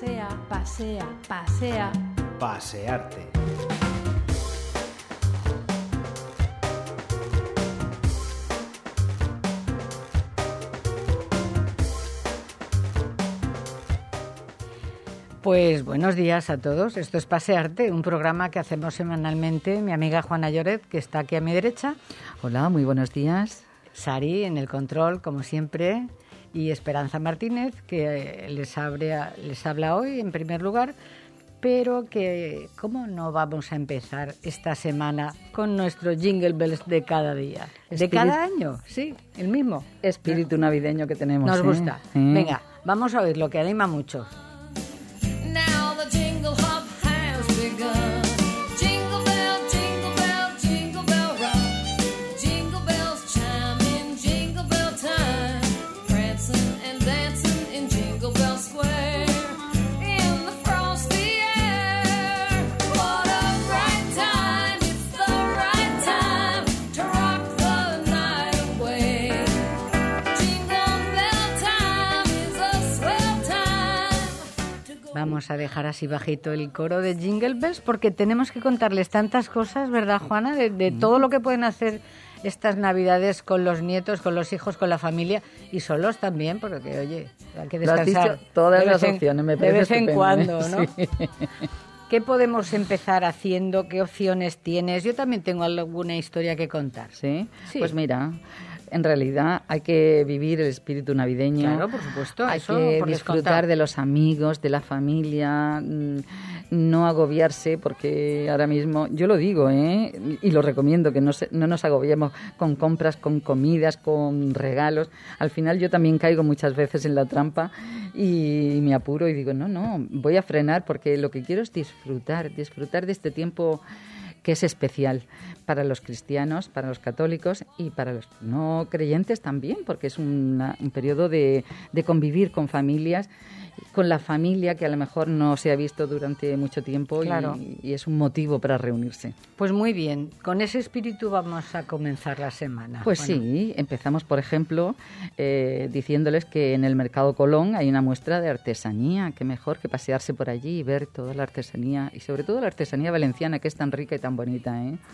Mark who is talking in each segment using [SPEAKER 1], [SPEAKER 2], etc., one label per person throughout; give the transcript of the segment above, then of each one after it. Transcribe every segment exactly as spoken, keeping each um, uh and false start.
[SPEAKER 1] Pasea, pasea, pasea.
[SPEAKER 2] Pasearte.
[SPEAKER 3] Pues buenos días a todos. Esto es Pasearte, un programa que hacemos semanalmente. Mi amiga Juana Lloret, que está aquí a mi derecha.
[SPEAKER 4] Hola, muy buenos días.
[SPEAKER 3] Sari, en el control, como siempre. Y Esperanza Martínez, que les, abre, les habla hoy, en primer lugar. Pero que, ¿cómo no vamos a empezar esta semana con nuestro Jingle Bells de cada día? Espíritu, de cada año, sí, el mismo.
[SPEAKER 4] Espíritu navideño que tenemos.
[SPEAKER 3] Nos
[SPEAKER 4] ¿eh?
[SPEAKER 3] gusta.
[SPEAKER 4] ¿Eh?
[SPEAKER 3] Venga, vamos a oír lo que anima mucho. Vamos a dejar así bajito el coro de Jingle Bells porque tenemos que contarles tantas cosas, ¿verdad, Juana? De, de todo lo que pueden hacer estas Navidades con los nietos, con los hijos, con la familia y solos también, porque, oye, hay que descansar.
[SPEAKER 4] Lo has dicho todas las
[SPEAKER 3] en,
[SPEAKER 4] opciones, me parece
[SPEAKER 3] de vez en
[SPEAKER 4] estupendo,
[SPEAKER 3] cuando,
[SPEAKER 4] ¿eh?
[SPEAKER 3] ¿no?
[SPEAKER 4] Sí.
[SPEAKER 3] ¿Qué podemos empezar haciendo? ¿Qué opciones tienes? Yo también tengo alguna historia que contar.
[SPEAKER 4] ¿Sí?
[SPEAKER 3] Sí.
[SPEAKER 4] Pues mira, en realidad hay que vivir el espíritu navideño.
[SPEAKER 3] Claro, por supuesto.
[SPEAKER 4] Hay
[SPEAKER 3] eso
[SPEAKER 4] que
[SPEAKER 3] por
[SPEAKER 4] disfrutar
[SPEAKER 3] descontar.
[SPEAKER 4] de los amigos, de la familia, no agobiarse, porque ahora mismo, yo lo digo, ¿eh? Y lo recomiendo, que no, se, no nos agobiemos con compras, con comidas, con regalos. Al final yo también caigo muchas veces en la trampa y me apuro y digo, no, no, voy a frenar porque lo que quiero es disfrutar, disfrutar de este tiempo que es especial para los cristianos, para los católicos y para los no creyentes también, porque es una, un periodo de, de convivir con familias, con la familia que a lo mejor no se ha visto durante mucho tiempo.
[SPEAKER 3] Claro.
[SPEAKER 4] y, y es un motivo para reunirse.
[SPEAKER 3] Pues muy bien, con ese espíritu vamos a comenzar la semana.
[SPEAKER 4] Pues
[SPEAKER 3] bueno.
[SPEAKER 4] sí, empezamos, por ejemplo, eh, diciéndoles que en el Mercado Colón hay una muestra de artesanía, que mejor que pasearse por allí y ver toda la artesanía, y sobre todo la artesanía valenciana, que es tan rica y tan bonita, ¿eh?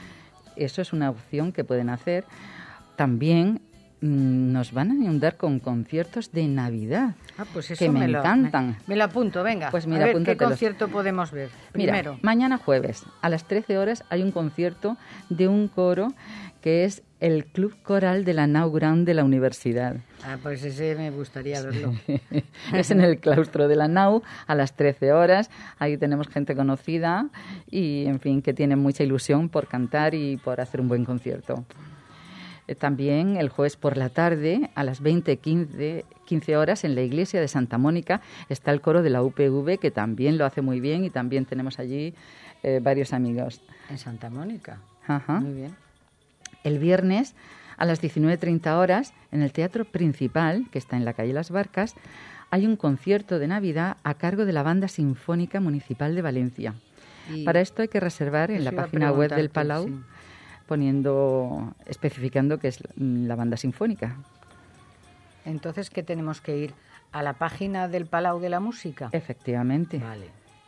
[SPEAKER 4] Eso es una opción que pueden hacer. También mmm, nos van a inundar con conciertos de Navidad,
[SPEAKER 3] ah, pues eso
[SPEAKER 4] que me,
[SPEAKER 3] me lo,
[SPEAKER 4] encantan.
[SPEAKER 3] Me, me lo apunto, venga.
[SPEAKER 4] Pues mira,
[SPEAKER 3] a ver, ¿qué
[SPEAKER 4] apúntatelos.
[SPEAKER 3] concierto podemos ver? Primero.
[SPEAKER 4] Mira, mañana jueves a las trece horas hay un concierto de un coro que es el Club Coral de la Nau Gran de la Universidad.
[SPEAKER 3] Ah, pues ese me gustaría verlo.
[SPEAKER 4] Es en el claustro de la Nau a las trece horas. Ahí tenemos gente conocida y, en fin, que tiene mucha ilusión por cantar y por hacer un buen concierto. Eh, también el jueves por la tarde a las veinte quince horas en la iglesia de Santa Mónica está el coro de la U P V, que también lo hace muy bien, y también tenemos allí eh, varios amigos.
[SPEAKER 3] En Santa Mónica.
[SPEAKER 4] Ajá.
[SPEAKER 3] Muy bien.
[SPEAKER 4] El viernes a las diecinueve treinta horas en el Teatro Principal, que está en la calle Las Barcas, hay un concierto de Navidad a cargo de la Banda Sinfónica Municipal de Valencia. Y para esto hay que reservar en la página web del Palau, sí, poniendo, especificando que es la Banda Sinfónica.
[SPEAKER 3] Entonces, ¿qué tenemos que ir? ¿A la página del Palau de la Música?
[SPEAKER 4] Efectivamente.
[SPEAKER 3] Vale.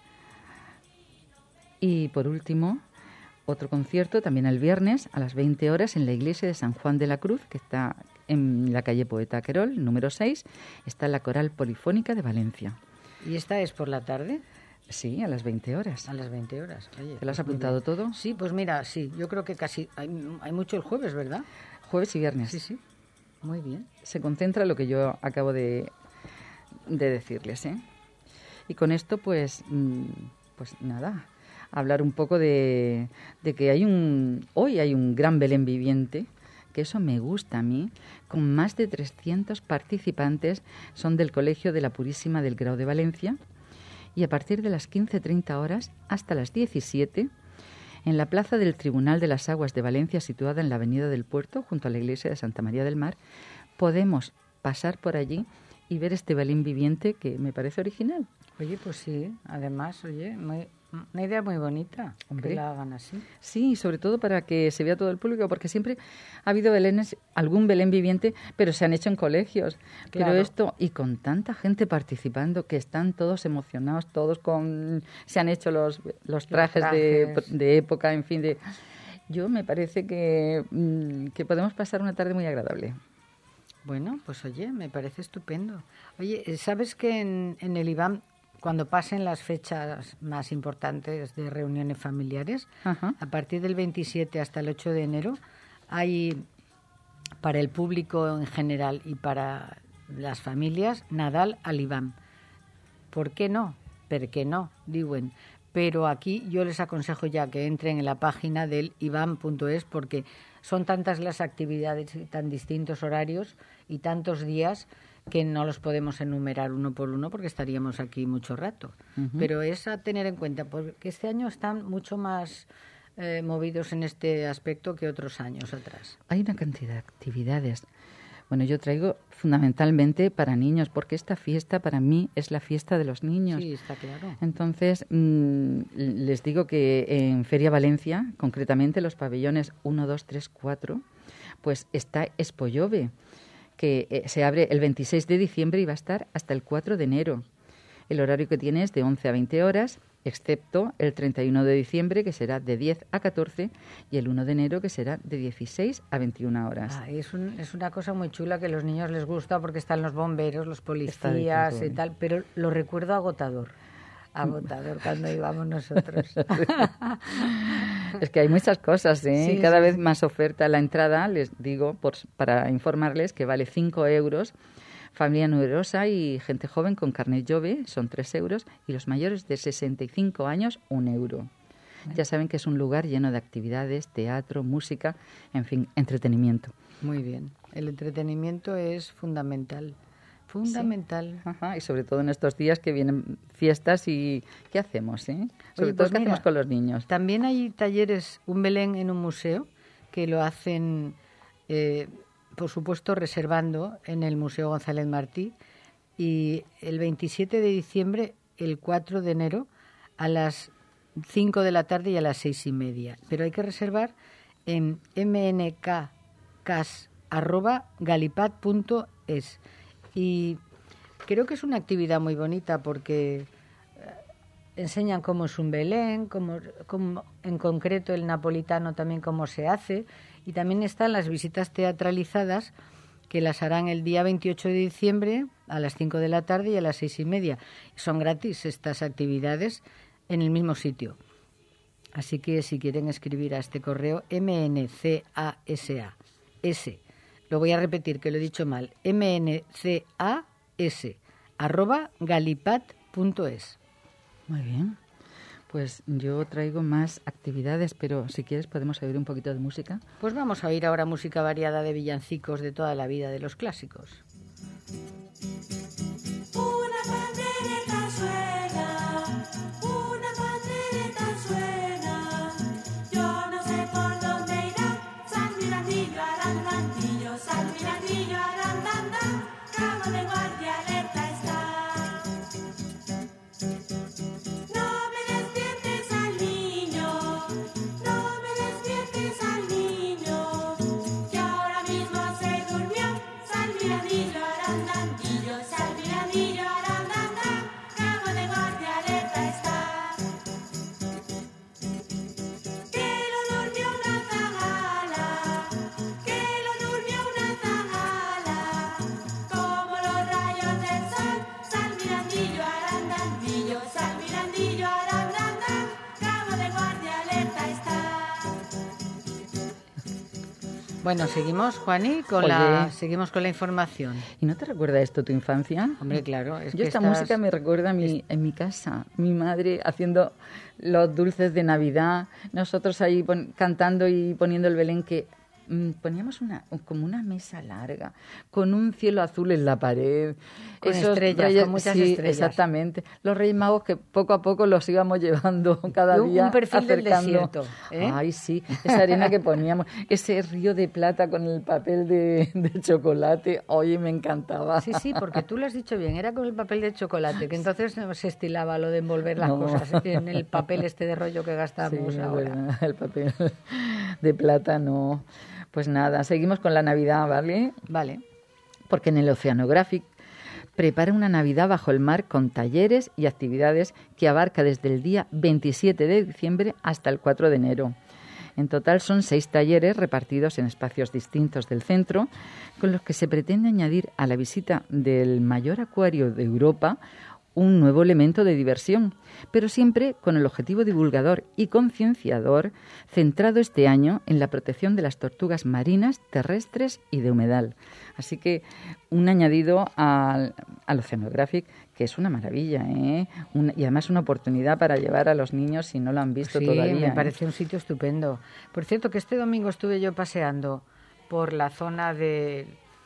[SPEAKER 4] Y por último, otro concierto también el viernes a las veinte horas en la iglesia de San Juan de la Cruz, que está en la calle Poeta Querol, número seis, está la Coral Polifónica de Valencia.
[SPEAKER 3] ¿Y esta es por la tarde?
[SPEAKER 4] Sí, a las veinte horas.
[SPEAKER 3] A las veinte horas. Oye,
[SPEAKER 4] ¿te lo has
[SPEAKER 3] pues
[SPEAKER 4] apuntado todo?
[SPEAKER 3] Sí, pues mira, sí, yo creo que casi hay, hay mucho el jueves, ¿verdad?
[SPEAKER 4] Jueves y viernes.
[SPEAKER 3] Sí, sí. Muy bien.
[SPEAKER 4] Se concentra lo que yo acabo de, de decirles, ¿eh? Y con esto, pues, pues nada, hablar un poco de, de que hay un hoy hay un gran Belén viviente, que eso me gusta a mí, con más de trescientos participantes, son del Colegio de la Purísima del Grau de Valencia, y a partir de las quince treinta horas hasta las diecisiete, en la plaza del Tribunal de las Aguas de Valencia, situada en la Avenida del Puerto, junto a la iglesia de Santa María del Mar, podemos pasar por allí y ver este Belén viviente que me parece original.
[SPEAKER 3] Oye, pues sí, además, oye, muy, Una idea muy bonita,
[SPEAKER 4] Hombre.
[SPEAKER 3] que la hagan así.
[SPEAKER 4] Sí, sobre todo para que se vea todo el público, porque siempre ha habido belenes, algún Belén viviente, pero se han hecho en colegios.
[SPEAKER 3] Claro.
[SPEAKER 4] Pero esto, y con tanta gente participando, que están todos emocionados, todos con... Se han hecho los, los trajes,
[SPEAKER 3] trajes.
[SPEAKER 4] De, de época, en fin, de... Yo me parece que, mm, que podemos pasar una tarde muy agradable.
[SPEAKER 3] Bueno, pues oye, me parece estupendo. Oye, ¿sabes que en, en el IBAM, cuando pasen las fechas más importantes de reuniones familiares,
[SPEAKER 4] Ajá.
[SPEAKER 3] a partir del veintisiete hasta el ocho de enero, hay para el público en general y para las familias, Nadal al IBAM? ¿Por qué no? ¿Per qué no? Diuen. Pero aquí yo les aconsejo ya que entren en la página del ibam punto es, porque son tantas las actividades y tan distintos horarios y tantos días que no los podemos enumerar uno por uno porque estaríamos aquí mucho rato. Uh-huh. Pero es a tener en cuenta, porque este año están mucho más eh, movidos en este aspecto que otros años atrás.
[SPEAKER 4] Hay una cantidad de actividades. Bueno, yo traigo fundamentalmente para niños, porque esta fiesta para mí es la fiesta de los niños.
[SPEAKER 3] Sí, está claro.
[SPEAKER 4] Entonces, mmm, les digo que en Feria Valencia, concretamente los pabellones uno, dos, tres, cuatro, pues está Expo Jove, que eh, se abre el veintiséis de diciembre y va a estar hasta el cuatro de enero. El horario que tiene es de once a veinte horas, excepto el treinta y uno de diciembre, que será de diez a catorce, y el uno de enero, que será de dieciséis a veintiuna horas.
[SPEAKER 3] Ah, es, un, es una cosa muy chula que a los niños les gusta porque están los bomberos, los policías y tal, pero lo recuerdo agotador. Agotador cuando íbamos nosotros.
[SPEAKER 4] Es que hay muchas cosas, ¿eh?
[SPEAKER 3] Sí,
[SPEAKER 4] Cada
[SPEAKER 3] sí,
[SPEAKER 4] vez
[SPEAKER 3] sí.
[SPEAKER 4] más oferta. La entrada, les digo, por, para informarles, que vale cinco euros. Familia numerosa y gente joven con carnet Jove son tres euros, y los mayores de sesenta y cinco años, un euro. Bueno. Ya saben que es un lugar lleno de actividades, teatro, música, en fin, entretenimiento.
[SPEAKER 3] Muy bien. El entretenimiento es fundamental. Fundamental.
[SPEAKER 4] Sí. Ajá, y sobre todo en estos días que vienen fiestas y ¿qué hacemos? Eh? Sobre
[SPEAKER 3] Oye,
[SPEAKER 4] todo,
[SPEAKER 3] pues
[SPEAKER 4] ¿qué
[SPEAKER 3] mira,
[SPEAKER 4] hacemos con los niños?
[SPEAKER 3] También hay talleres, un Belén en un museo, que lo hacen... Eh, por supuesto, reservando en el Museo González Martí, y el veintisiete de diciembre, el cuatro de enero, a las cinco de la tarde y a las seis y media. Pero hay que reservar en m n k cas arroba galipat punto es. Y creo que es una actividad muy bonita porque enseñan cómo es un Belén, cómo, cómo, en concreto el napolitano también cómo se hace, y también están las visitas teatralizadas que las harán el día veintiocho de diciembre a las cinco de la tarde y a las seis y media. Son gratis estas actividades en el mismo sitio. Así que si quieren escribir a este correo m n c a s a s, lo voy a repetir que lo he dicho mal, m n c a s arroba galipat punto es.
[SPEAKER 4] Muy bien. Pues yo traigo más actividades, pero si quieres podemos oír un poquito de música.
[SPEAKER 3] Pues vamos a oír ahora música variada de villancicos de toda la vida, de los clásicos.
[SPEAKER 2] Una pandereta suena, una pandereta suena. Yo no sé por dónde irá. San Mirandillo, Arandandillo, San Mirandillo, Arandanda. Cabo de guardia alerta está.
[SPEAKER 3] Bueno, seguimos, Juani, con
[SPEAKER 4] Oye.
[SPEAKER 3] la seguimos con la información.
[SPEAKER 4] ¿Y no te recuerda esto tu infancia?
[SPEAKER 3] Hombre, claro, es
[SPEAKER 4] Yo
[SPEAKER 3] que
[SPEAKER 4] esta
[SPEAKER 3] estás...
[SPEAKER 4] música me recuerda a mi, en mi casa, mi madre haciendo los dulces de Navidad, nosotros ahí pon, cantando y poniendo el Belén, que mm, poníamos una como una mesa larga, con un cielo azul en la pared.
[SPEAKER 3] Con
[SPEAKER 4] Esos
[SPEAKER 3] estrellas,
[SPEAKER 4] reyes-
[SPEAKER 3] con muchas
[SPEAKER 4] sí,
[SPEAKER 3] estrellas.
[SPEAKER 4] Exactamente. Los Reyes Magos que poco a poco los íbamos llevando cada
[SPEAKER 3] Y un-
[SPEAKER 4] día
[SPEAKER 3] un perfil del
[SPEAKER 4] acercando.
[SPEAKER 3] desierto, ¿eh?
[SPEAKER 4] Ay, sí, esa arena que poníamos, ese río de plata con el papel de, de chocolate, oye, me encantaba.
[SPEAKER 3] Sí, sí, porque tú lo has dicho bien, era con el papel de chocolate, que entonces no se estilaba lo de envolver las
[SPEAKER 4] No.
[SPEAKER 3] cosas en el papel este de rollo que gastamos
[SPEAKER 4] Sí,
[SPEAKER 3] ahora.
[SPEAKER 4] bueno, el papel de plata no. Pues nada, seguimos con la Navidad, ¿vale?
[SPEAKER 3] Vale.
[SPEAKER 4] Porque en el Oceanographic prepara una Navidad bajo el mar con talleres y actividades que abarca desde el día veintisiete de diciembre hasta el cuatro de enero. En total son seis talleres repartidos en espacios distintos del centro, con los que se pretende añadir a la visita del mayor acuario de Europa un nuevo elemento de diversión, pero siempre con el objetivo divulgador y concienciador centrado este año en la protección de las tortugas marinas, terrestres y de humedal. Así que un añadido al, al Oceanographic que es una maravilla, ¿eh? Una, y además una oportunidad para llevar a los niños si no lo han visto
[SPEAKER 3] Sí,
[SPEAKER 4] todavía.
[SPEAKER 3] me
[SPEAKER 4] ¿eh?
[SPEAKER 3] parece un sitio estupendo. Por cierto, que este domingo estuve yo paseando por la zona de,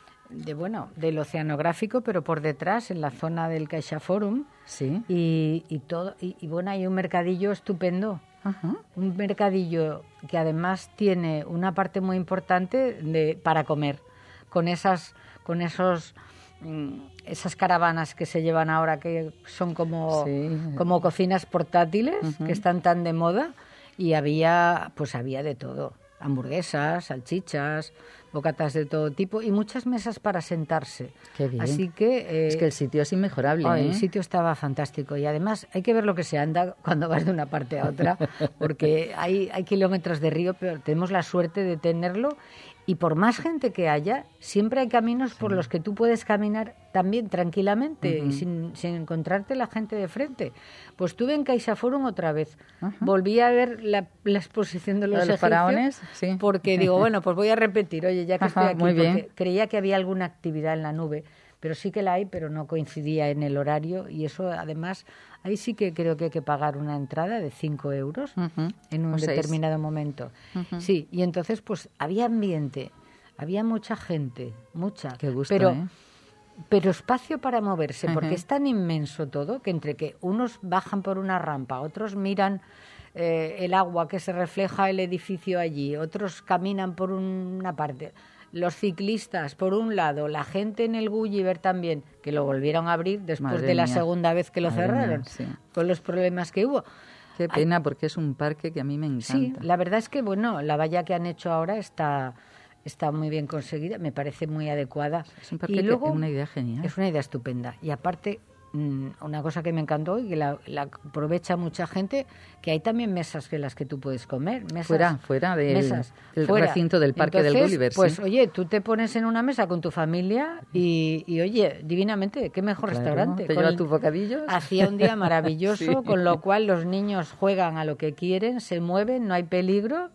[SPEAKER 3] de bueno, del Oceanográfico, pero por detrás, en la zona del CaixaForum,
[SPEAKER 4] Sí.
[SPEAKER 3] y, y todo, y, y bueno, hay un mercadillo estupendo.
[SPEAKER 4] Ajá.
[SPEAKER 3] Un mercadillo que además tiene una parte muy importante de, para comer, con esas, con esos, mm, esas caravanas que se llevan ahora, que son como,
[SPEAKER 4] Sí.
[SPEAKER 3] como cocinas portátiles,
[SPEAKER 4] Ujú.
[SPEAKER 3] que están tan de moda, y había, pues había de todo, hamburguesas, salchichas, bocatas de todo tipo y muchas mesas para sentarse.
[SPEAKER 4] Qué bien.
[SPEAKER 3] Así que eh,
[SPEAKER 4] Es que el sitio es inmejorable.
[SPEAKER 3] Ay,
[SPEAKER 4] ¿eh?
[SPEAKER 3] el sitio estaba fantástico y además hay que ver lo que se anda cuando vas de una parte a otra, porque hay, hay kilómetros de río, pero tenemos la suerte de tenerlo y por más gente que haya, siempre hay caminos por los que tú puedes caminar también tranquilamente
[SPEAKER 4] Ujú.
[SPEAKER 3] y sin, sin encontrarte la gente de frente. Pues estuve en CaixaForum otra vez,
[SPEAKER 4] Ajá.
[SPEAKER 3] volví a ver la, la exposición de los,
[SPEAKER 4] ¿La de los
[SPEAKER 3] egipcios,
[SPEAKER 4] faraones? Sí.
[SPEAKER 3] porque digo, bueno, pues voy a repetir, oye, ya que
[SPEAKER 4] Ajá,
[SPEAKER 3] estoy aquí,
[SPEAKER 4] muy bien.
[SPEAKER 3] porque creía que había alguna actividad en la nube, pero sí que la hay, pero no coincidía en el horario y eso además, ahí sí que creo que hay que pagar una entrada de cinco euros
[SPEAKER 4] Ujú.
[SPEAKER 3] en un
[SPEAKER 4] O seis.
[SPEAKER 3] determinado momento.
[SPEAKER 4] Ujú.
[SPEAKER 3] Sí, y entonces pues había ambiente, había mucha gente, mucha,
[SPEAKER 4] Qué gusto,
[SPEAKER 3] pero
[SPEAKER 4] ¿eh?
[SPEAKER 3] pero espacio para moverse, porque
[SPEAKER 4] Ujú.
[SPEAKER 3] es tan inmenso todo que entre que unos bajan por una rampa, otros miran eh, el agua que se refleja el edificio allí, otros caminan por una parte, los ciclistas por un lado, la gente en el Gulliver también, que lo volvieron a abrir después
[SPEAKER 4] Madre
[SPEAKER 3] de la
[SPEAKER 4] mía.
[SPEAKER 3] segunda vez que lo
[SPEAKER 4] Madre
[SPEAKER 3] cerraron,
[SPEAKER 4] mía, sí.
[SPEAKER 3] con los problemas que hubo.
[SPEAKER 4] Qué pena, porque es un parque que a mí me encanta.
[SPEAKER 3] Sí, la verdad es que bueno, la valla que han hecho ahora está está muy bien conseguida, me parece muy adecuada.
[SPEAKER 4] Es un parque
[SPEAKER 3] y
[SPEAKER 4] que
[SPEAKER 3] luego
[SPEAKER 4] es una idea genial.
[SPEAKER 3] es una idea estupenda. Y aparte, mm, una cosa que me encantó y que la, la aprovecha mucha gente, que hay también mesas que las que tú puedes comer. Mesas,
[SPEAKER 4] Fuera, fuera del-
[SPEAKER 3] mesas,
[SPEAKER 4] del
[SPEAKER 3] fuera.
[SPEAKER 4] recinto del parque del
[SPEAKER 3] Entonces,
[SPEAKER 4] Gulliver, sí.
[SPEAKER 3] Pues oye, tú te pones en una mesa con tu familia y, y oye, divinamente, qué mejor
[SPEAKER 4] Claro,
[SPEAKER 3] restaurante.
[SPEAKER 4] te
[SPEAKER 3] Con-
[SPEAKER 4] lleva tus bocadillos.
[SPEAKER 3] Hacía un día maravilloso,
[SPEAKER 4] Sí.
[SPEAKER 3] con lo cual los niños juegan a lo que quieren, se mueven, no hay peligro.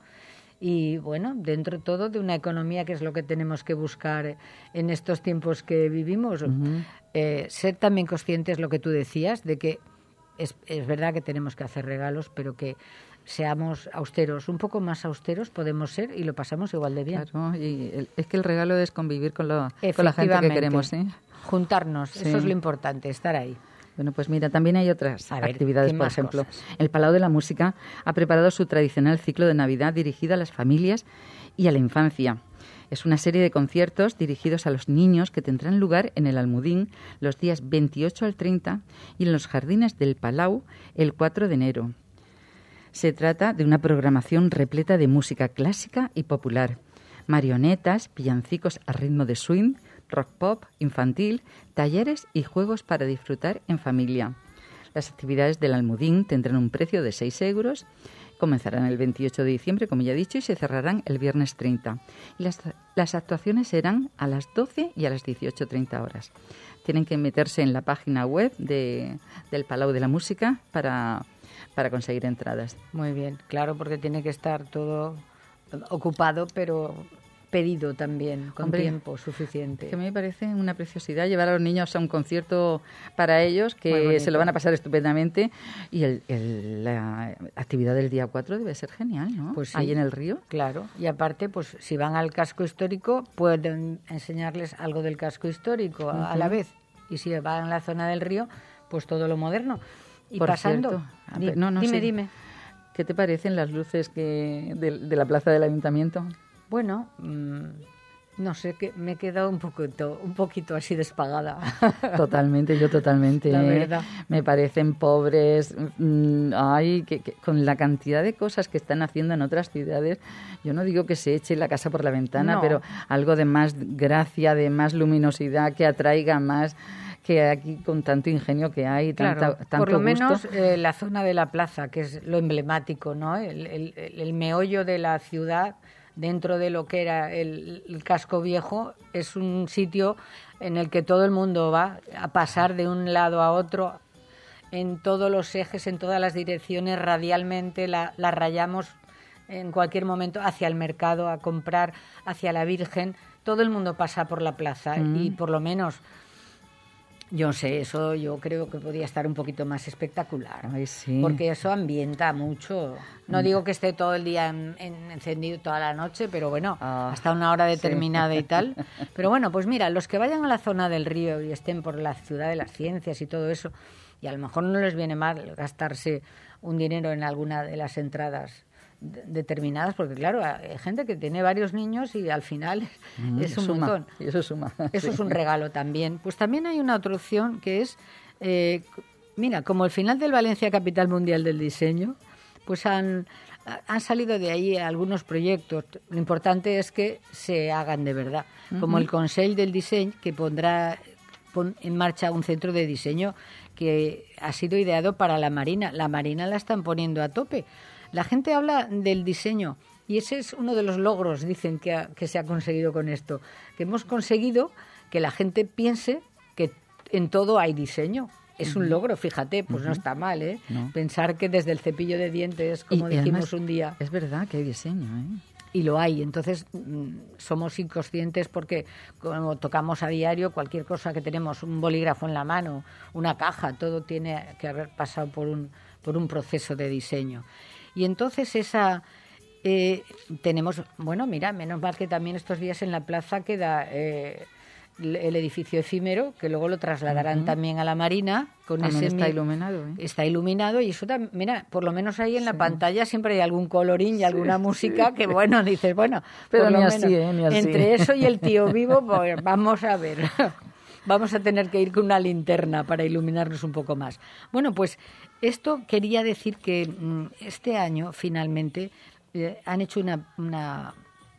[SPEAKER 3] Y bueno, dentro de todo de una economía que es lo que tenemos que buscar en estos tiempos que vivimos,
[SPEAKER 4] Ujú.
[SPEAKER 3] eh, ser también conscientes, lo que tú decías, de que es, es verdad que tenemos que hacer regalos, pero que seamos austeros, un poco más austeros podemos ser y lo pasamos igual de bien.
[SPEAKER 4] Claro, y el- es que el regalo es convivir con, lo, con la gente que
[SPEAKER 3] Efectivamente.
[SPEAKER 4] queremos, ¿eh?
[SPEAKER 3] Juntarnos,
[SPEAKER 4] Sí.
[SPEAKER 3] eso es lo importante, estar ahí.
[SPEAKER 4] Bueno, pues mira, también hay otras
[SPEAKER 3] A ver,
[SPEAKER 4] actividades,
[SPEAKER 3] ¿qué
[SPEAKER 4] por
[SPEAKER 3] más
[SPEAKER 4] ejemplo.
[SPEAKER 3] cosas?
[SPEAKER 4] El Palau de la Música ha preparado su tradicional ciclo de Navidad dirigido a las familias y a la infancia. Es una serie de conciertos dirigidos a los niños que tendrán lugar en el Almudín los días veintiocho al treinta y en los jardines del Palau el cuatro de enero. Se trata de una programación repleta de música clásica y popular, marionetas, villancicos a ritmo de swing, rock pop, infantil, talleres y juegos para disfrutar en familia. Las actividades del Almudín tendrán un precio de seis euros, comenzarán el veintiocho de diciembre, como ya he dicho, y se cerrarán el viernes treinta. Y las, las actuaciones serán a las doce y a las dieciocho treinta horas. Tienen que meterse en la página web de, del Palau de la Música para, para conseguir entradas.
[SPEAKER 3] Muy bien, claro, porque tiene que estar todo ocupado, pero pedido también, con
[SPEAKER 4] Hombre,
[SPEAKER 3] tiempo suficiente.
[SPEAKER 4] Que me parece una preciosidad llevar a los niños a un concierto para ellos, que se lo van a pasar estupendamente. Y el, el, la actividad del día cuatro debe ser genial, ¿no?
[SPEAKER 3] Pues sí,
[SPEAKER 4] ahí en el río.
[SPEAKER 3] Claro, y aparte, pues si van al casco histórico, pueden enseñarles algo del casco histórico uh-huh. a, a la vez. Y si van a la zona del río, pues todo lo moderno. Y
[SPEAKER 4] Por
[SPEAKER 3] pasando,
[SPEAKER 4] cierto,
[SPEAKER 3] di,
[SPEAKER 4] no, no,
[SPEAKER 3] dime,
[SPEAKER 4] sí.
[SPEAKER 3] dime.
[SPEAKER 4] ¿Qué te parecen las luces que de, de la plaza del ayuntamiento?
[SPEAKER 3] Bueno, mmm, no sé, que me he quedado un poquito, un poquito así despagada.
[SPEAKER 4] Totalmente, yo totalmente.
[SPEAKER 3] La
[SPEAKER 4] ¿eh?
[SPEAKER 3] verdad.
[SPEAKER 4] Me parecen pobres. Mmm, ay, que, que, con la cantidad de cosas que están haciendo en otras ciudades, yo no digo que se eche la casa por la ventana,
[SPEAKER 3] no.
[SPEAKER 4] pero algo de más gracia, de más luminosidad, que atraiga más, que aquí con tanto ingenio que hay,
[SPEAKER 3] claro,
[SPEAKER 4] tanta, tanto
[SPEAKER 3] por lo
[SPEAKER 4] gusto.
[SPEAKER 3] menos eh, la zona de la plaza, que es lo emblemático, ¿no? El, el, el meollo de la ciudad, dentro de lo que era el, el casco viejo, es un sitio en el que todo el mundo va a pasar de un lado a otro, en todos los ejes, en todas las direcciones, radialmente la, la rayamos en cualquier momento hacia el mercado, a comprar, hacia la Virgen. Todo el mundo pasa por la plaza mm. y por lo menos... Yo sé, eso yo creo que podría estar un poquito más espectacular.
[SPEAKER 4] Ay, sí.
[SPEAKER 3] Porque eso ambienta mucho. No digo que esté todo el día en, en, encendido toda la noche, pero bueno, ah, hasta una hora determinada sí. y tal. Pero bueno, pues mira, los que vayan a la zona del río y estén por la ciudad de las ciencias y todo eso, y a lo mejor no les viene mal gastarse un dinero en alguna de las entradas determinadas, porque claro, hay gente que tiene varios niños y al final mm, es un
[SPEAKER 4] suma,
[SPEAKER 3] montón.
[SPEAKER 4] Y eso suma.
[SPEAKER 3] Eso
[SPEAKER 4] sí.
[SPEAKER 3] es un regalo también. Pues también hay una otra opción que es, eh, mira, como el final del Valencia Capital Mundial del Diseño, pues han, han salido de ahí algunos proyectos. Lo importante es que se hagan de verdad, uh-huh. como el Consell del Disseny, que pondrá pon en marcha un centro de diseño que ha sido ideado para la Marina. La Marina la están poniendo a tope. La gente habla del diseño y ese es uno de los logros, dicen, que, ha, que se ha conseguido con esto, que hemos conseguido que la gente piense que en todo hay diseño. Es uh-huh. un logro, fíjate, pues uh-huh. no está mal, ¿eh? No. Pensar que desde el cepillo de dientes, como y, dijimos y además, un día...
[SPEAKER 4] Es verdad que hay diseño, ¿eh?
[SPEAKER 3] Y lo hay, entonces mmm, somos inconscientes porque como tocamos a diario, cualquier cosa que tenemos, un bolígrafo en la mano, una caja, todo tiene que haber pasado por un, por un proceso de diseño. Y entonces esa eh, tenemos, bueno, mira, menos mal que también estos días en la plaza queda eh, el edificio efímero, que luego lo trasladarán uh-huh. también a la Marina. Con
[SPEAKER 4] también
[SPEAKER 3] ese
[SPEAKER 4] está
[SPEAKER 3] mi,
[SPEAKER 4] iluminado. ¿eh?
[SPEAKER 3] Está iluminado y eso también, mira, por lo menos ahí en la sí. pantalla siempre hay algún colorín y alguna sí. música que, bueno, dices, bueno,
[SPEAKER 4] pero
[SPEAKER 3] por
[SPEAKER 4] ni
[SPEAKER 3] lo
[SPEAKER 4] así,
[SPEAKER 3] menos,
[SPEAKER 4] ¿eh? Ni así.
[SPEAKER 3] Entre eso y el tío vivo, pues vamos a ver. Vamos a tener que ir con una linterna para iluminarnos un poco más. Bueno, pues esto quería decir que mmm, este año finalmente eh, han hecho una, una,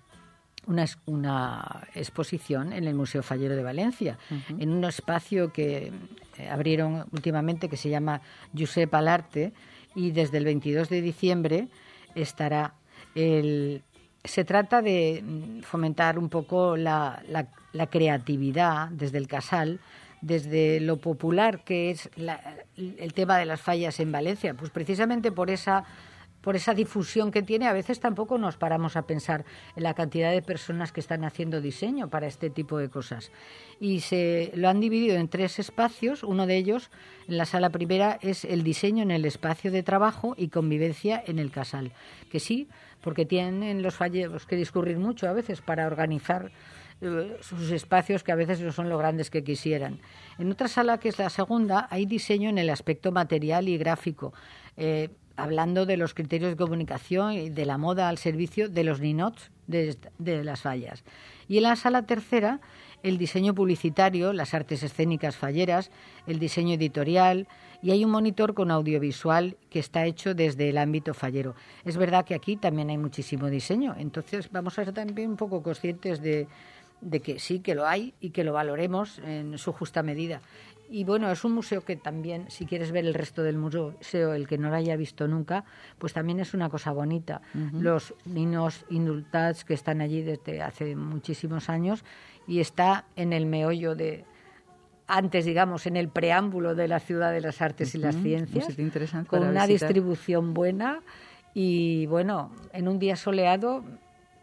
[SPEAKER 3] una, una exposición en el Museo Fallero de Valencia, uh-huh. en un espacio que eh, abrieron últimamente que se llama Josep Alarte, y desde el veintidós de diciembre estará el... Se trata de fomentar un poco la, la, la creatividad desde el casal, desde lo popular que es la, el tema de las fallas en Valencia, pues precisamente por esa, por esa difusión que tiene. A veces tampoco nos paramos a pensar en la cantidad de personas que están haciendo diseño para este tipo de cosas. Y se lo han dividido en tres espacios. Uno de ellos, en la sala primera, es el diseño en el espacio de trabajo y convivencia en el casal, que sí, porque tienen los falleros que discurrir mucho a veces para organizar eh, sus espacios, que a veces no son lo grandes que quisieran. En otra sala, que es la segunda, hay diseño en el aspecto material y gráfico, eh, hablando de los criterios de comunicación y de la moda al servicio de los ninots de, de las fallas. Y en la sala tercera, el diseño publicitario, las artes escénicas falleras, el diseño editorial, y hay un monitor con audiovisual que está hecho desde el ámbito fallero. Es verdad que aquí también hay muchísimo diseño, entonces vamos a ser también un poco conscientes de, de que sí, que lo hay y que lo valoremos en su justa medida. Y bueno, es un museo que también, si quieres ver el resto del museo, el que no lo haya visto nunca, pues también es una cosa bonita. Uh-huh. Los niños indultats que están allí desde hace muchísimos años, y está en el meollo de... antes, digamos, en el preámbulo de la ciudad de las artes uh-huh. y las ciencias,
[SPEAKER 4] interesante
[SPEAKER 3] con una
[SPEAKER 4] visitar.
[SPEAKER 3] Distribución buena y, bueno, en un día soleado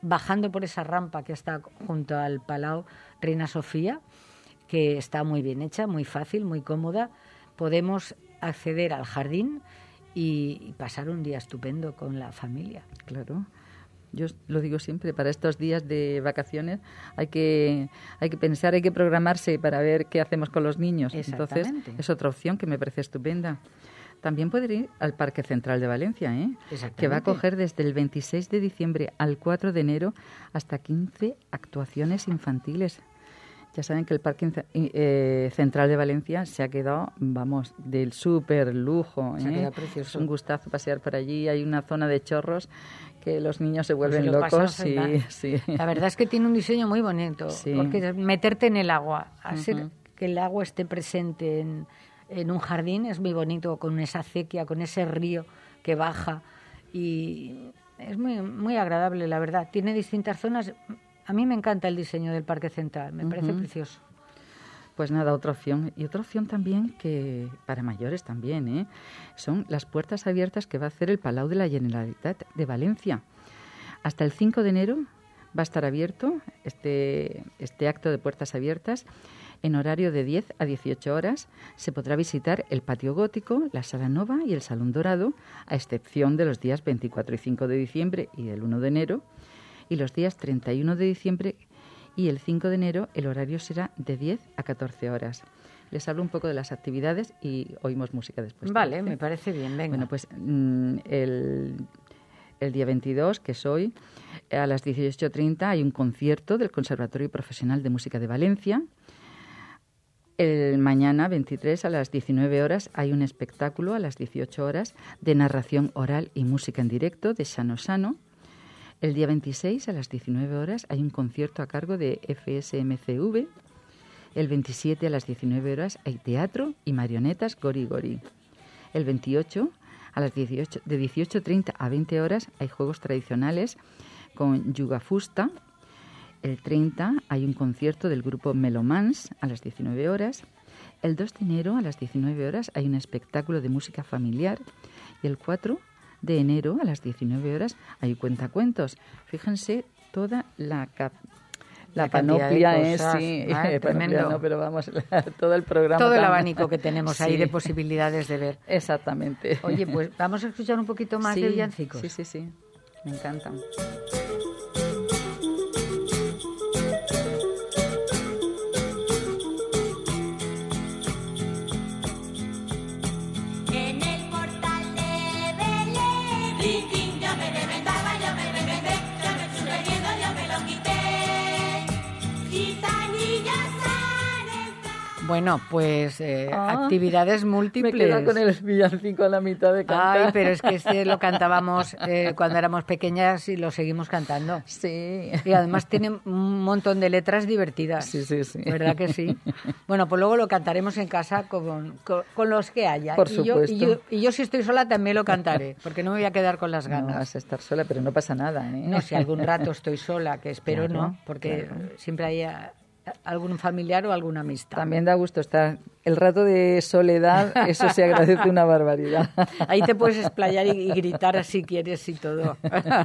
[SPEAKER 3] bajando por esa rampa que está junto al Palau Reina Sofía, que está muy bien hecha, muy fácil, muy cómoda, podemos acceder al jardín y, y pasar un día estupendo con la familia.
[SPEAKER 4] Claro. Yo lo digo siempre, para estos días de vacaciones hay que hay que pensar, hay que programarse para ver qué hacemos con los niños. Entonces, es otra opción que me parece estupenda. También puede ir al Parque Central de Valencia, ¿eh? Que va a coger desde el veintiséis de diciembre al cuatro de enero hasta quince actuaciones infantiles. Ya saben que el Parque eh, Central de Valencia se ha quedado, vamos, del súper lujo. ¿eh?
[SPEAKER 3] Se ha quedado precioso.
[SPEAKER 4] Es un gustazo pasear por allí. Hay una zona de chorros que los niños se vuelven
[SPEAKER 3] pues se
[SPEAKER 4] locos. Sí, sí.
[SPEAKER 3] La verdad es que tiene un diseño muy bonito, sí. Porque meterte en el agua, hacer uh-huh. que el agua esté presente en, en un jardín es muy bonito, con esa acequia, con ese río que baja, y es muy, muy agradable, la verdad. Tiene distintas zonas. A mí me encanta el diseño del Parque Central, me uh-huh. parece precioso.
[SPEAKER 4] Pues nada, otra opción. Y otra opción también, que para mayores también, ¿eh? son las puertas abiertas que va a hacer el Palau de la Generalitat de Valencia. Hasta el cinco de enero va a estar abierto este, este acto de puertas abiertas. En horario de diez a dieciocho horas se podrá visitar el patio gótico, la sala nova y el salón dorado, a excepción de los días veinticuatro y cinco de diciembre y del uno de enero. Y los días treinta y uno de diciembre y el cinco de enero el horario será de diez a catorce horas. Les hablo un poco de las actividades y oímos música después.
[SPEAKER 3] Vale, me parece bien, venga.
[SPEAKER 4] Bueno, pues mmm, el, el día veintidós, que es hoy, a las dieciocho treinta hay un concierto del Conservatorio Profesional de Música de Valencia. El mañana, veintitrés, a las diecinueve horas, hay un espectáculo a las dieciocho horas de narración oral y música en directo de Sano Sano. El día veintiséis, a las diecinueve horas, hay un concierto a cargo de F S M C V. El veintisiete, a las diecinueve horas, hay teatro y marionetas Gori Gori. El veintiocho, a las dieciocho, de dieciocho treinta a veinte horas, hay juegos tradicionales con Yuga Fusta. El treinta, hay un concierto del grupo Melomans a las diecinueve horas. El dos de enero, a las diecinueve horas, hay un espectáculo de música familiar. Y el cuatro de enero, a las diecinueve horas, hay cuentacuentos. Fíjense toda la, cap- la, la panoplia, es sí,
[SPEAKER 3] ¿eh?
[SPEAKER 4] Panoplia no, pero vamos, la, todo el programa.
[SPEAKER 3] Todo el abanico que tenemos sí. ahí de posibilidades de ver.
[SPEAKER 4] Exactamente.
[SPEAKER 3] Oye, pues vamos a escuchar un poquito más
[SPEAKER 4] sí,
[SPEAKER 3] de villancicos.
[SPEAKER 4] Sí, sí, sí, me encantan.
[SPEAKER 3] Bueno, pues eh, ah, actividades múltiples.
[SPEAKER 4] Me quedo con el villancico a la mitad de cantar.
[SPEAKER 3] Ay, pero es que este lo cantábamos eh, cuando éramos pequeñas y lo seguimos cantando.
[SPEAKER 4] Sí.
[SPEAKER 3] Y además tiene un montón de letras divertidas.
[SPEAKER 4] Sí, sí, sí.
[SPEAKER 3] ¿Verdad que sí? Bueno, pues luego lo cantaremos en casa con, con, con los que haya.
[SPEAKER 4] Por
[SPEAKER 3] y
[SPEAKER 4] supuesto.
[SPEAKER 3] Yo, y, yo, y yo si estoy sola también lo cantaré, porque no me voy a quedar con las ganas.
[SPEAKER 4] No vas a estar sola, pero no pasa nada, ¿eh?
[SPEAKER 3] No, si algún rato estoy sola, que espero
[SPEAKER 4] claro,
[SPEAKER 3] no, porque
[SPEAKER 4] claro.
[SPEAKER 3] siempre hay algún familiar o alguna amistad.
[SPEAKER 4] También da gusto estar. El rato de soledad, eso se agradece una barbaridad.
[SPEAKER 3] Ahí te puedes explayar y, y gritar si quieres y todo.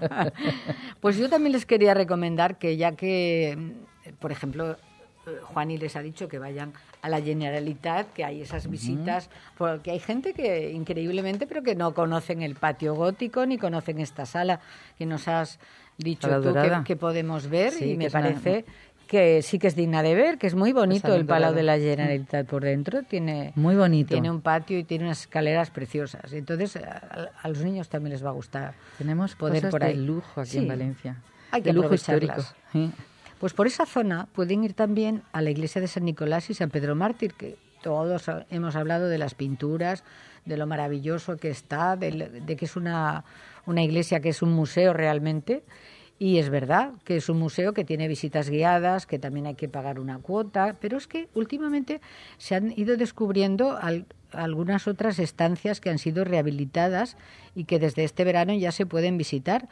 [SPEAKER 3] Pues yo también les quería recomendar que ya que, por ejemplo, Juani les ha dicho que vayan a la Generalitat, que hay esas visitas, uh-huh. porque hay gente que increíblemente, pero que no conocen el patio gótico ni conocen esta sala que nos has dicho tú que, que podemos ver sí, y me parece... Una... que sí que es digna de ver, que es muy bonito el Palau de la Generalitat por dentro, tiene
[SPEAKER 4] muy bonito,
[SPEAKER 3] tiene un patio y tiene unas escaleras preciosas, entonces a, a los niños también les va a gustar.
[SPEAKER 4] Tenemos poder cosas por ahí. De lujo aquí sí. en Valencia,
[SPEAKER 3] hay que
[SPEAKER 4] de lujo histórico. ¿Sí?
[SPEAKER 3] Pues por esa zona pueden ir también a la iglesia de San Nicolás y San Pedro Mártir, que todos hemos hablado de las pinturas, de lo maravilloso que está, de, de que es una, una iglesia que es un museo realmente. Y es verdad que es un museo que tiene visitas guiadas, que también hay que pagar una cuota, pero es que últimamente se han ido descubriendo al, algunas otras estancias que han sido rehabilitadas y que desde este verano ya se pueden visitar.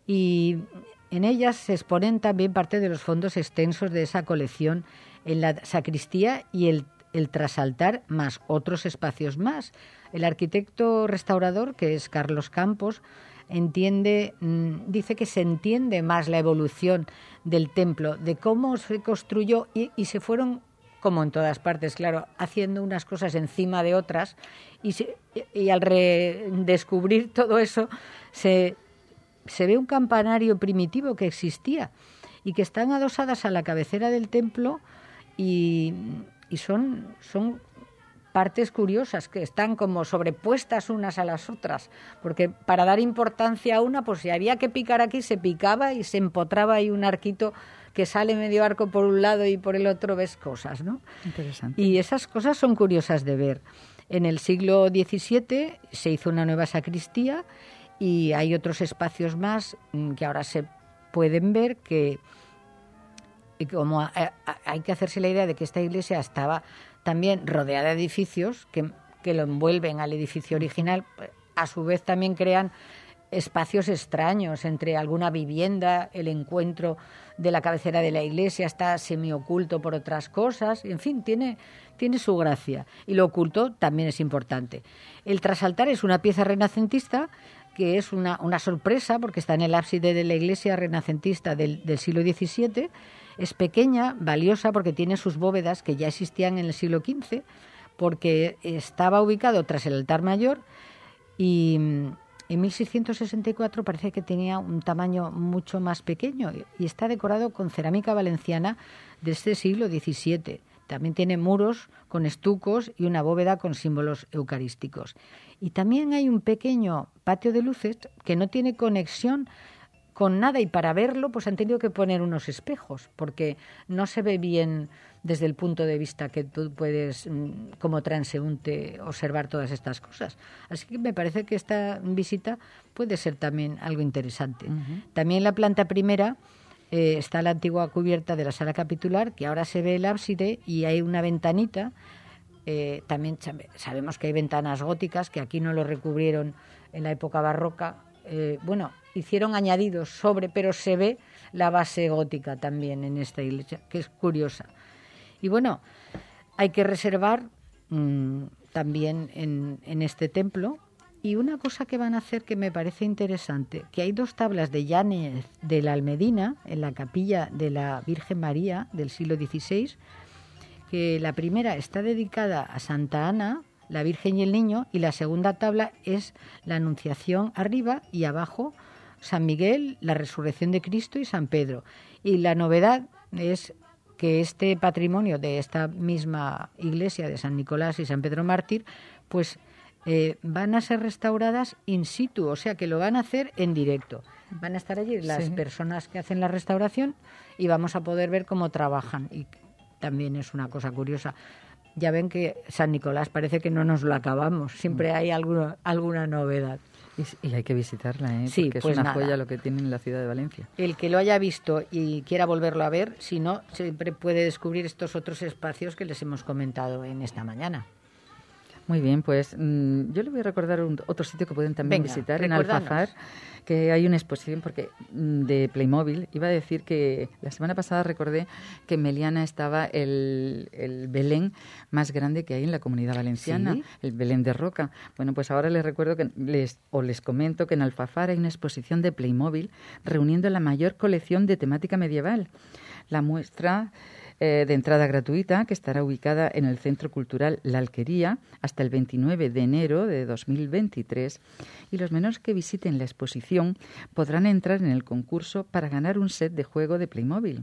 [SPEAKER 3] Y en ellas se exponen también parte de los fondos extensos de esa colección en la sacristía y el, el trasaltar, más otros espacios más. El arquitecto restaurador, que es Carlos Campos, entiende, dice que se entiende más la evolución del templo, de cómo se construyó y, y se fueron, como en todas partes, claro, haciendo unas cosas encima de otras y, se, y al redescubrir todo eso se, se ve un campanario primitivo que existía y que están adosadas a la cabecera del templo y, y son, son partes curiosas que están como sobrepuestas unas a las otras, porque para dar importancia a una, pues si había que picar aquí, se picaba y se empotraba ahí un arquito que sale medio arco por un lado y por el otro ves cosas, ¿no?
[SPEAKER 4] Interesante.
[SPEAKER 3] Y esas cosas son curiosas de ver. En el siglo diecisiete se hizo una nueva sacristía y hay otros espacios más que ahora se pueden ver que, como hay que hacerse la idea de que esta iglesia estaba también rodeada de edificios que, que lo envuelven al edificio original, a su vez también crean espacios extraños entre alguna vivienda, el encuentro de la cabecera de la iglesia está semioculto por otras cosas, en fin, tiene, tiene su gracia. Y lo oculto también es importante. El trasaltar es una pieza renacentista que es una, una sorpresa porque está en el ábside de la iglesia renacentista del, del siglo diecisiete. Es pequeña, valiosa porque tiene sus bóvedas que ya existían en el siglo quince, porque estaba ubicado tras el altar mayor y en mil seiscientos sesenta y cuatro parece que tenía un tamaño mucho más pequeño y está decorado con cerámica valenciana de este siglo diecisiete. También tiene muros con estucos y una bóveda con símbolos eucarísticos. Y también hay un pequeño patio de luces que no tiene conexión con nada y para verlo pues han tenido que poner unos espejos porque no se ve bien desde el punto de vista que tú puedes como transeúnte observar todas estas cosas. Así que me parece que esta visita puede ser también algo interesante. Uh-huh. También en la planta primera eh, está la antigua cubierta de la sala capitular, que ahora se ve el ábside y hay una ventanita. Eh, también sabemos que hay ventanas góticas que aquí no lo recubrieron en la época barroca. Eh, bueno, hicieron añadidos sobre, pero se ve la base gótica también en esta iglesia, que es curiosa. Y bueno, hay que reservar mmm, también en, en este templo. Y una cosa que van a hacer que me parece interesante, que hay dos tablas de Yáñez de la Almedina en la capilla de la Virgen María del siglo dieciséis, que la primera está dedicada a Santa Ana, la Virgen y el Niño, y la segunda tabla es la Anunciación arriba y abajo San Miguel, la Resurrección de Cristo y San Pedro. Y la novedad es que este patrimonio de esta misma iglesia de San Nicolás y San Pedro Mártir, pues eh, van a ser restauradas in situ, o sea que lo van a hacer en directo. Van a estar allí las sí. personas que hacen la restauración y vamos a poder ver cómo trabajan. Y también es una cosa curiosa. Ya ven que San Nicolás parece que no nos lo acabamos, siempre hay alguna, alguna novedad.
[SPEAKER 4] Y, y hay que visitarla, ¿eh?
[SPEAKER 3] Sí,
[SPEAKER 4] porque
[SPEAKER 3] pues
[SPEAKER 4] es una
[SPEAKER 3] nada.
[SPEAKER 4] joya lo que tiene en la ciudad de Valencia.
[SPEAKER 3] El que lo haya visto y quiera volverlo a ver, si no, siempre puede descubrir estos otros espacios que les hemos comentado en esta mañana.
[SPEAKER 4] Muy bien, pues mmm, yo le voy a recordar un, otro sitio que pueden también
[SPEAKER 3] Venga,
[SPEAKER 4] visitar en
[SPEAKER 3] recuérdanos.
[SPEAKER 4] Alfafar, que hay una exposición porque mmm, de Playmobil. Iba a decir que la semana pasada recordé que en Meliana estaba el, el Belén más grande que hay en la Comunidad Valenciana,
[SPEAKER 3] ¿Sí?
[SPEAKER 4] el Belén de Roca. Bueno, pues ahora les recuerdo que les o les comento que en Alfafar hay una exposición de Playmobil reuniendo la mayor colección de temática medieval. La muestra eh, de entrada gratuita, que estará ubicada en el Centro Cultural La Alquería hasta el veintinueve de enero de dos mil veintitrés, y los menores que visiten la exposición podrán entrar en el concurso para ganar un set de juego de Playmobil.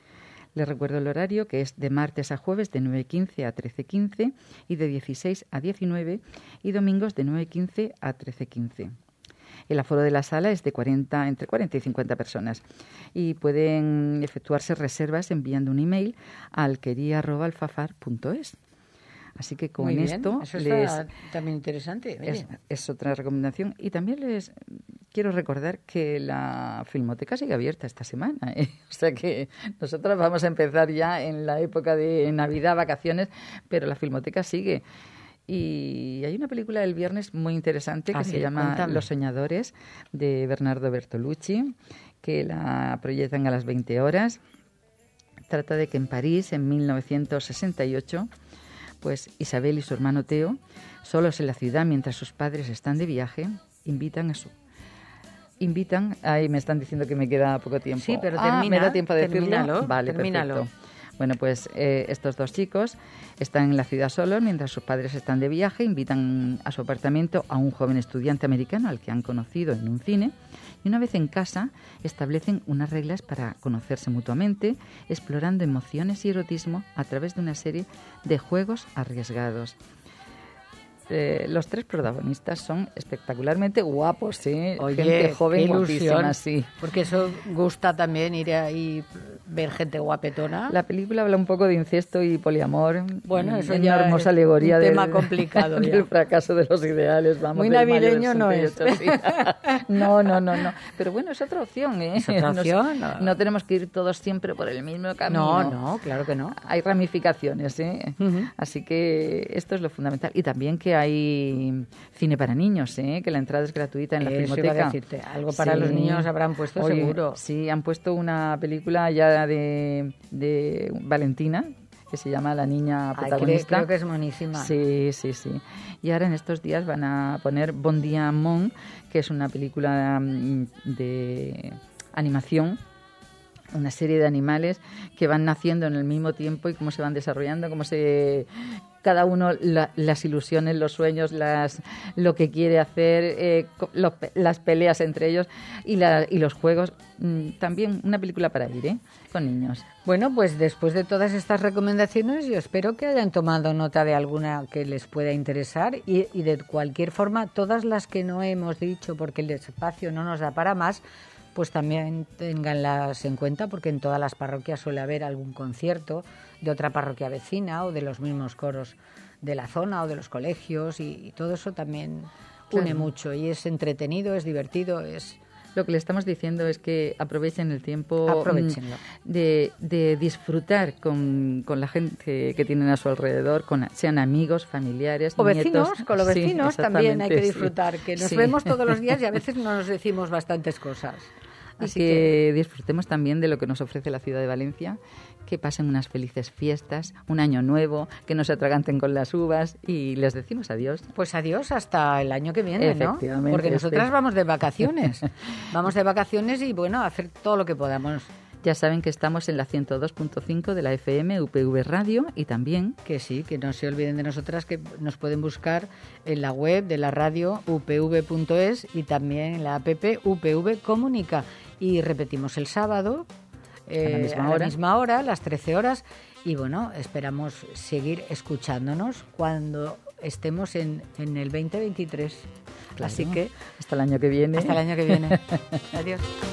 [SPEAKER 4] Les recuerdo el horario, que es de martes a jueves de nueve quince a trece quince y de dieciséis a diecinueve, y domingos de nueve quince a trece quince. El aforo de la sala es de cuarenta, entre cuarenta y cincuenta personas y pueden efectuarse reservas enviando un email a alquería arroba alfafar punto es. Así que con
[SPEAKER 3] Muy bien,
[SPEAKER 4] esto
[SPEAKER 3] eso
[SPEAKER 4] les,
[SPEAKER 3] está también interesante.
[SPEAKER 4] es, es otra recomendación. Y también les quiero recordar que la Filmoteca sigue abierta esta semana, ¿eh? O sea que nosotros vamos a empezar ya en la época de Navidad, vacaciones, pero la Filmoteca sigue. Y hay una película del viernes muy interesante que
[SPEAKER 3] ah,
[SPEAKER 4] se
[SPEAKER 3] sí,
[SPEAKER 4] llama
[SPEAKER 3] cuéntame.
[SPEAKER 4] Los Soñadores, de Bernardo Bertolucci, que la proyectan a las veinte horas. Trata de que en París, en mil novecientos sesenta y ocho, pues Isabel y su hermano Teo, solos en la ciudad mientras sus padres están de viaje, invitan a su, invitan, ahí me están diciendo que me queda poco tiempo.
[SPEAKER 3] Sí, pero
[SPEAKER 4] Ah,
[SPEAKER 3] termina,
[SPEAKER 4] ¿me da tiempo de decirlo?
[SPEAKER 3] termínalo,
[SPEAKER 4] Vale,
[SPEAKER 3] termínalo.
[SPEAKER 4] perfecto. Bueno, pues eh, estos dos chicos están en la ciudad solos mientras sus padres están de viaje, invitan a su apartamento a un joven estudiante americano al que han conocido en un cine y una vez en casa establecen unas reglas para conocerse mutuamente, explorando emociones y erotismo a través de una serie de juegos arriesgados. Eh, los tres protagonistas son espectacularmente guapos, ¿eh?
[SPEAKER 3] Oye,
[SPEAKER 4] gente joven,
[SPEAKER 3] qué ilusión,
[SPEAKER 4] guapísima, sí.
[SPEAKER 3] porque eso gusta también ir ahí ver gente guapetona.
[SPEAKER 4] La película habla un poco de incesto y poliamor.
[SPEAKER 3] Bueno, eso
[SPEAKER 4] es
[SPEAKER 3] ya
[SPEAKER 4] una hermosa
[SPEAKER 3] es
[SPEAKER 4] alegoría
[SPEAKER 3] un
[SPEAKER 4] del,
[SPEAKER 3] tema complicado ya.
[SPEAKER 4] del fracaso de los ideales. Vamos,
[SPEAKER 3] Muy
[SPEAKER 4] del mayo del
[SPEAKER 3] navideño no es.
[SPEAKER 4] sesenta y ocho, sí. No, no, no, no. Pero bueno, es otra opción, ¿eh?
[SPEAKER 3] Es otra
[SPEAKER 4] No-
[SPEAKER 3] opción, no.
[SPEAKER 4] No, tenemos que ir todos siempre por el mismo camino.
[SPEAKER 3] No, no, claro que no.
[SPEAKER 4] Hay ramificaciones, ¿eh?
[SPEAKER 3] Ujú.
[SPEAKER 4] Así que esto es lo fundamental. Y también que hay cine para niños, ¿eh? Que la entrada es gratuita en la
[SPEAKER 3] Eso
[SPEAKER 4] Filmoteca.
[SPEAKER 3] iba a decirte, algo para los niños habrán puesto
[SPEAKER 4] Oye,
[SPEAKER 3] seguro.
[SPEAKER 4] Sí, han puesto una película ya de, de Valentina, que se llama La niña
[SPEAKER 3] Ay, creo,
[SPEAKER 4] protagonista.
[SPEAKER 3] creo que es monísima.
[SPEAKER 4] Sí, sí, sí. Y ahora en estos días van a poner Bon Dia Mon, que es una película mm, de animación, una serie de animales que van naciendo en el mismo tiempo y cómo se van desarrollando, cómo se cada uno la- las ilusiones, los sueños, las lo que quiere hacer, eh, co- los pe- las peleas entre ellos y, la, y los juegos. Mm, también una película para ir, ¿eh? Con niños.
[SPEAKER 3] Bueno, pues después de todas estas recomendaciones, yo espero que hayan tomado nota de alguna que les pueda interesar y, y de cualquier forma, todas las que no hemos dicho porque el espacio no nos da para más, pues también ténganlas en cuenta porque en todas las parroquias suele haber algún concierto de otra parroquia vecina o de los mismos coros de la zona o de los colegios y, y todo eso también une
[SPEAKER 4] Claro.
[SPEAKER 3] mucho y es entretenido, es divertido, es...
[SPEAKER 4] Lo que le estamos diciendo es que aprovechen el tiempo
[SPEAKER 3] Aprovechenlo.
[SPEAKER 4] mm, de, de disfrutar con, con la gente que tienen a su alrededor, con, sean amigos, familiares,
[SPEAKER 3] O
[SPEAKER 4] nietos.
[SPEAKER 3] vecinos, con los
[SPEAKER 4] Sí,
[SPEAKER 3] vecinos también hay que
[SPEAKER 4] exactamente, sí.
[SPEAKER 3] disfrutar, que nos
[SPEAKER 4] Sí.
[SPEAKER 3] vemos todos los días y a veces no nos decimos bastantes cosas.
[SPEAKER 4] Así
[SPEAKER 3] Así
[SPEAKER 4] que, disfrutemos también de lo que nos ofrece la ciudad de Valencia, que pasen unas felices fiestas, un año nuevo, que no se atraganten con las uvas y les decimos adiós.
[SPEAKER 3] Pues adiós hasta el año que viene, ¿no?
[SPEAKER 4] Efectivamente,
[SPEAKER 3] Porque nosotras
[SPEAKER 4] este.
[SPEAKER 3] vamos de vacaciones. Vamos de vacaciones y, bueno, hacer todo lo que podamos.
[SPEAKER 4] Ya saben que estamos en la ciento dos punto cinco de la F M U P V Radio y también
[SPEAKER 3] Que sí, que no se olviden de nosotras, que nos pueden buscar en la web de la radio u p v punto es y también en la app U P V Comunica. Y repetimos el sábado eh,
[SPEAKER 4] A la misma
[SPEAKER 3] a
[SPEAKER 4] hora.
[SPEAKER 3] la misma hora, las trece horas. Y bueno, esperamos seguir escuchándonos cuando estemos en, en el veinte veintitrés.
[SPEAKER 4] Claro,
[SPEAKER 3] Así que
[SPEAKER 4] hasta el año que viene.
[SPEAKER 3] hasta el año que viene. Adiós.